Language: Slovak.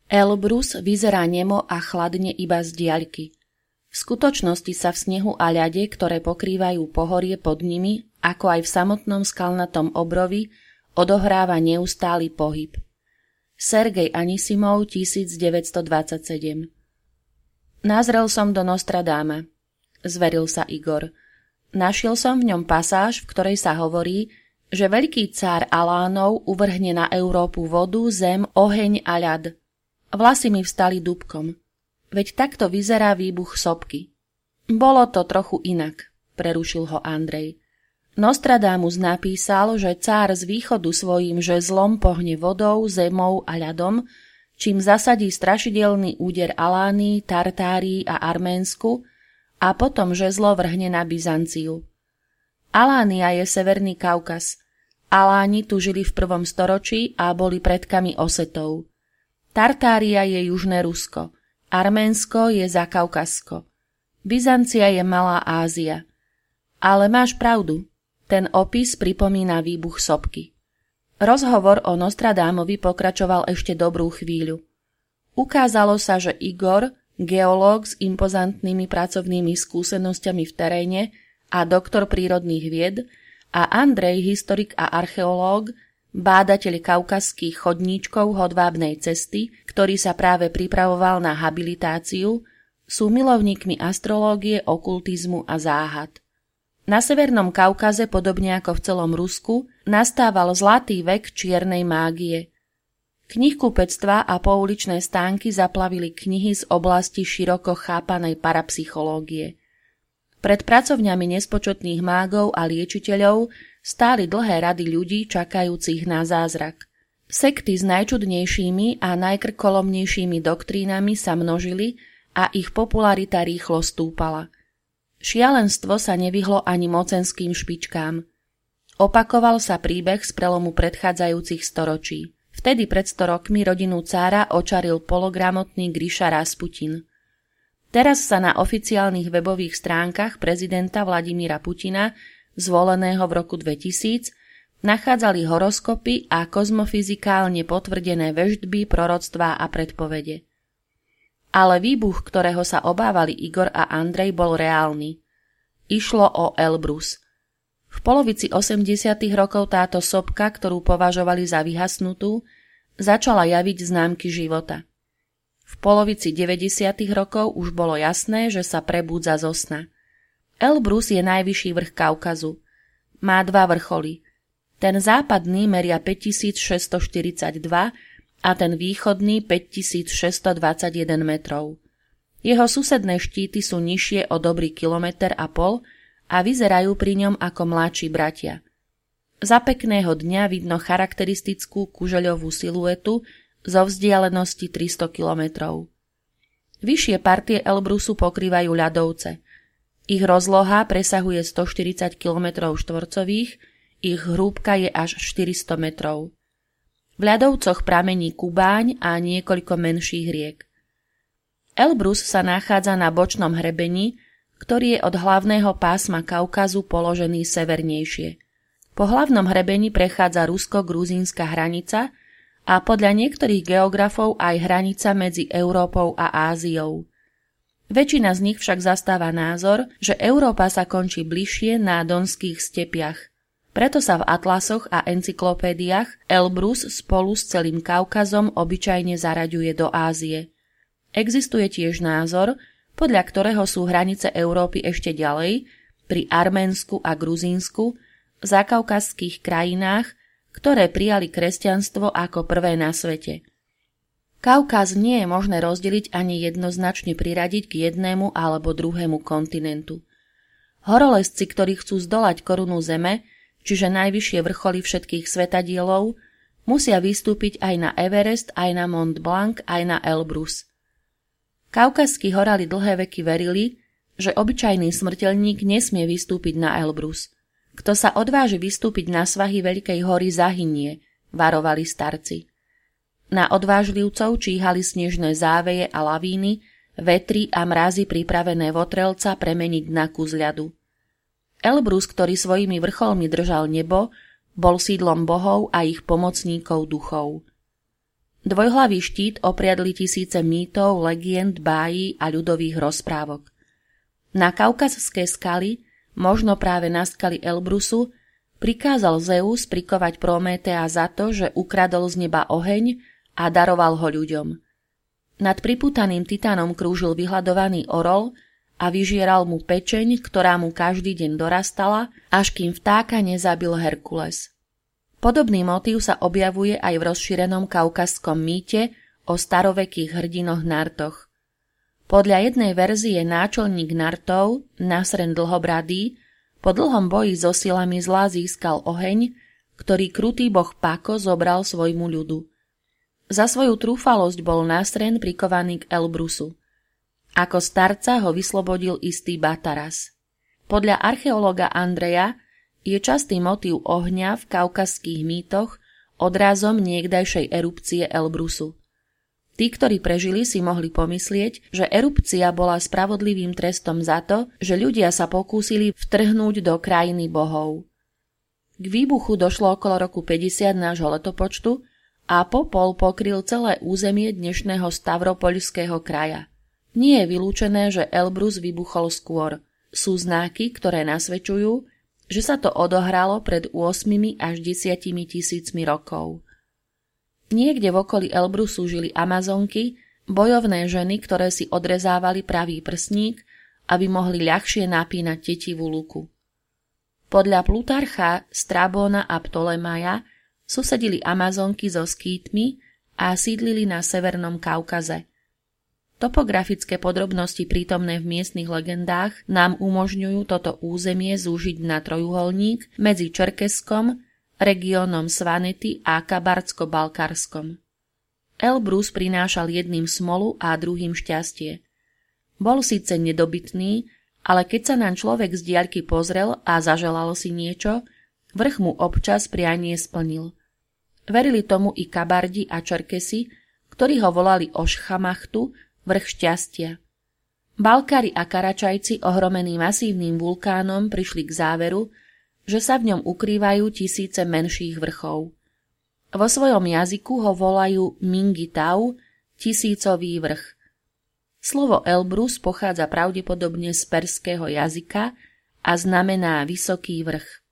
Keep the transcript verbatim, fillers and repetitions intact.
Elbrus vyzerá nemo a chladne iba z diaľky. V skutočnosti sa v snehu a ľade, ktoré pokrývajú pohorie pod nimi, ako aj v samotnom skalnatom obrovi, odohráva neustály pohyb. Sergej Anisimov, devätnásťstodvadsaťsedem. Nazrel som do Nostradáma, zveril sa Igor. Našiel som v ňom pasáž, v ktorej sa hovorí, že veľký cár Alánov uvrhne na Európu vodu, zem, oheň a ľad. Vlasy mi vstali dúbkom. Veď takto vyzerá výbuch sopky. Bolo to trochu inak, prerušil ho Andrej. Nostradamus napísal, že cár z východu svojím žezlom pohne vodou, zemou a ľadom, čím zasadí strašidelný úder Alánii, Tartárii a Arménsku a potom žezlo vrhne na Byzanciu. Alánia je Severný Kaukaz. Aláni tu žili v prvom storočí a boli predkami Osetov. Tartária je Južné Rusko. Arménsko je Zakaukazsko. Byzancia je Malá Ázia. Ale máš pravdu, ten opis pripomína výbuch sopky. Rozhovor o Nostradámovi pokračoval ešte dobrú chvíľu. Ukázalo sa, že Igor, geológ s impozantnými pracovnými skúsenosťami v teréne a doktor prírodných vied, a Andrej, historik a archeológ, bádateľ kaukazských chodníčkov hodvábnej cesty, ktorý sa práve pripravoval na habilitáciu, sú milovníkmi astrológie, okultizmu a záhad. Na Severnom Kaukaze, podobne ako v celom Rusku, nastával zlatý vek čiernej mágie. Knihkupectvá a pouličné stánky zaplavili knihy z oblasti široko chápanej parapsychológie. Pred pracovňami nespočetných mágov a liečiteľov stáli dlhé rady ľudí čakajúcich na zázrak. Sekty s najčudnejšími a najkrkolomnejšími doktrínami sa množili a ich popularita rýchlo stúpala. Šialenstvo sa nevyhlo ani mocenským špičkám. Opakoval sa príbeh z prelomu predchádzajúcich storočí. Vtedy pred sto rokmi rodinu cára očaril pologramotný Gríša Rasputin. Teraz sa na oficiálnych webových stránkach prezidenta Vladimíra Putina, zvoleného v roku dvetisíc, nachádzali horoskopy a kozmofyzikálne potvrdené veštby, proroctvá a predpovede. Ale výbuch, ktorého sa obávali Igor a Andrej, bol reálny. Išlo o Elbrus. V polovici osemdesiatych rokov táto sopka, ktorú považovali za vyhasnutú, začala javiť známky života. V polovici deväťdesiatych rokov už bolo jasné, že sa prebúdza zo sna. Elbrus je najvyšší vrch Kaukazu. Má dva vrcholy. Ten západný meria päťtisícšesťstoštyridsaťdva a ten východný päťtisícšesťstodvadsaťjeden metrov. Jeho susedné štíty sú nižšie o dobrý kilometer a pol a vyzerajú pri ňom ako mladší bratia. Za pekného dňa vidno charakteristickú kužeľovú siluetu zo vzdialenosti tristo kilometrov. Vyššie partie Elbrusu pokrývajú ľadovce. Ich rozloha presahuje stoštyridsať kilometrov štvorcových, ich hrúbka je až štyristo metrov. V ľadovcoch pramení Kubáň a niekoľko menších riek. Elbrus sa nachádza na bočnom hrebení, ktorý je od hlavného pásma Kaukazu položený severnejšie. Po hlavnom hrebení prechádza rusko-gruzínska hranica a podľa niektorých geografov aj hranica medzi Európou a Áziou. Väčšina z nich však zastáva názor, že Európa sa končí bližšie na donských stepiach. Preto sa v atlasoch a encyklopédiách Elbrus spolu s celým Kaukazom obyčajne zaraďuje do Ázie. Existuje tiež názor, podľa ktorého sú hranice Európy ešte ďalej, pri Arménsku a Gruzínsku, v zakaukazských krajinách, ktoré prijali kresťanstvo ako prvé na svete. Kaukaz nie je možné rozdeliť ani jednoznačne priradiť k jednému alebo druhému kontinentu. Horolezci, ktorí chcú zdolať korunu zeme, čiže najvyššie vrcholy všetkých svetadielov, musia vystúpiť aj na Everest, aj na Mont Blanc, aj na Elbrus. Kaukazskí horali dlhé veky verili, že obyčajný smrteľník nesmie vystúpiť na Elbrus. Kto sa odváži vystúpiť na svahy Veľkej hory, zahynie, varovali starci. Na odvážlivcov číhali snežné záveje a lavíny, vetry a mrazy pripravené votrelca premeniť na kus ľadu. Elbrus, ktorý svojimi vrcholmi držal nebo, bol sídlom bohov a ich pomocníkov duchov. Dvojhlavý štít opriadli tisíce mýtov, legend, bájí a ľudových rozprávok. Na kaukazské skaly, možno práve na skaly Elbrusu, prikázal Zeus prikovať Prométea za to, že ukradol z neba oheň a daroval ho ľuďom. Nad pripútaným titánom krúžil vyhľadovaný orol a vyžieral mu pečeň, ktorá mu každý deň dorastala, až kým vtáka nezabil Herkules. Podobný motív sa objavuje aj v rozšírenom kaukazskom mýte o starovekých hrdinoch Nartoch. Podľa jednej verzie náčelník Nartov, Nasren Dlhobradý, po dlhom boji so silami zla získal oheň, ktorý krutý boh Pako zobral svojmu ľudu. Za svoju trúfalosť bol Nasren prikovaný k Elbrusu. Ako starca ho vyslobodil istý Bataras. Podľa archeológa Andreja je častý motív ohňa v kaukazských mýtoch odrazom niekdajšej erupcie Elbrusu. Tí, ktorí prežili, si mohli pomyslieť, že erupcia bola spravodlivým trestom za to, že ľudia sa pokúsili vtrhnúť do krajiny bohov. K výbuchu došlo okolo roku päťdesiat nášho letopočtu a popol pokryl celé územie dnešného Stavropoľského kraja. Nie je vylúčené, že Elbrus vybuchol skôr. Sú znaky, ktoré nasvedčujú, že sa to odohralo pred ôsmimi až desiatimi tisícmi rokov. Niekde v okolí Elbrusu žili Amazonky, bojovné ženy, ktoré si odrezávali pravý prsník, aby mohli ľahšie napínať tetivú luku. Podľa Plutarcha, Strabóna a Ptolemaja susedili Amazonky so Skýtmi a sídlili na Severnom Kaukaze. Topografické podrobnosti prítomné v miestnych legendách nám umožňujú toto územie zúžiť na trojuholník medzi Čerkeskom, regiónom Svanety a Kabardsko-Balkarskom. Elbrus prinášal jedným smolu a druhým šťastie. Bol síce nedobytný, ale keď sa naň človek z diaľky pozrel a zaželal si niečo, vrch mu občas prianie splnil. Verili tomu i Kabardi a Čerkesi, ktorí ho volali Ošchamachtu, vrch šťastia. Balkári a Karačajci, ohromení masívnym vulkánom, prišli k záveru, že sa v ňom ukrývajú tisíce menších vrchov. Vo svojom jazyku ho volajú Mingitau, tisícový vrch. Slovo Elbrus pochádza pravdepodobne z perského jazyka a znamená vysoký vrch.